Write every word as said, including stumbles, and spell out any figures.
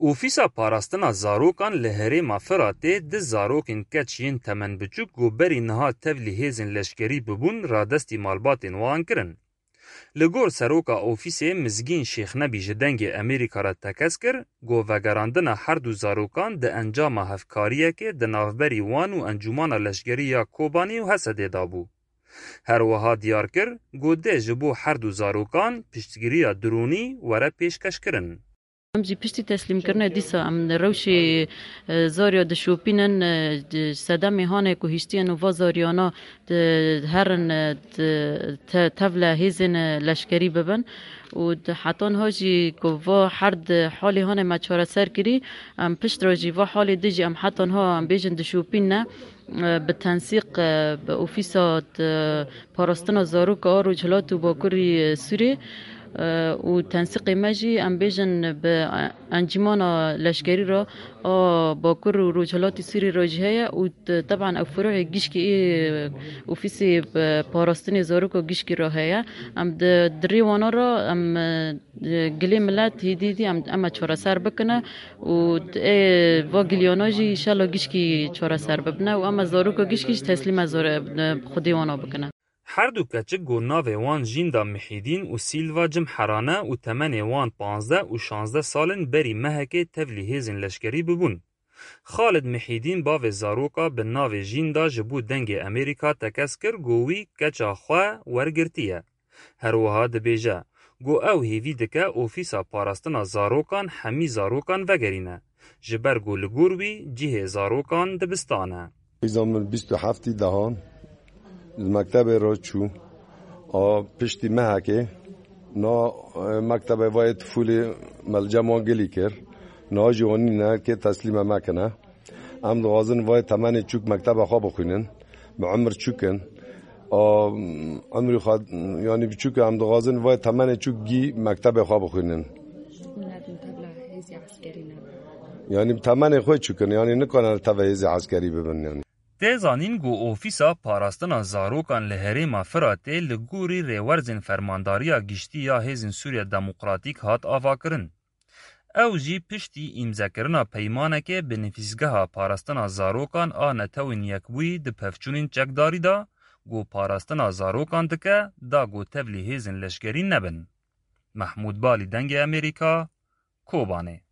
Ofîsa parastina zarokan li Herêma Firatê di zarokên keçiyên temen biçûk goberî niha tevlî hêzên leşkerî bibûn radestî malbatên wan kirin. Li gor seroka ofîsê Mizgîn Şêxnebî ji dengê Amerîka re tekez kir, got vegerandina her du zarokan di encama hevkariyekê di navberî wan û Encûmena Leşkerî ya Kobanî û Hesedê dabû. Her wiha diyar kir, got dê ji bo her du zarokan piştgiriya dronî were pêşkêşkirin. ام جی پشتی تسلیم کردن دیسا ام روشی زاریا د شوپینن صدام هانه کو هشتین و وزاریانا هرن تفله هیزن لشکری ببن و حتان هاجی کو و حرد حالی هانه ما چهار سر کری ام پشت راجی و حالی دیجی ام حتان ها ام بیجن د شوپین نه بالتنسيق بأوفيسات باراستنا زاروك آرو جلاتو باكوري سوري و تنسيق ماجي ام بيجن بانجمانا لشكري را باكور و روجهلات سوري راجهية و طبعا افروع جيشكي اوفيسي باراستني زاروك جيشكي را هيا ام دري وانا را ام قلي ملات هيديدي ام اما چورا سر بكنا و و قليانا جي ان شاء الله جيشكي چورا سر ببنا و اما زاروك جيشكي تسليم زار خودي وانا بكنا. هر دو کچک گو ناوی وان جیندا محیدین و سیلوا جمحرانه و تمنی وان پانزده و شانزده سالن بری مهکه تفلی هیزن لشکری ببون. خالد محیدین باو زاروکا به ناوی جیندا جبو دنگ امریکا تکس کر گووی کچا خواه ورگرتیه. هر وها دبیجه گو او هیوی دکه اوفیسا پاراستنا زاروکان همی زاروکان وگرینه. جبر گو لگوروی جیه زاروکان دبستانه. ایزامن بیست و هفتی دهان مکتب را چو آ پشتی مهکه نا مکتب وای طفولی ملجم گلی کر نا جوانی نه که تسلیم مکنه ام دوازن وای تمن چوک مکتب خواب بخونن به عمر چوکن آ عمری خود یعنی بچوک ام دوازن وای تمن چوک گی مکتب خواب بخونن یعنی تمن خود چوکن یعنی نکنه تبعیض عسکری ببن یعنی تیزانین گو اوفیسا پاراستنا زاروکان لهریما فراته لگوری ریورزن فرمانداریا گشتی یا هیزن سوریا دموکراتیک هات آوا کرن. او جی پشتی امزاکرنا پیمانه که بنفیسگاه پاراستنا زاروکان آنتوین یکبوی ده پفچونین چکداری دا گو پاراستنا زاروکان دکه دا گو تبلی هیزن لشگری نبن. محمود بالی دنگ امریکا، کوبانه.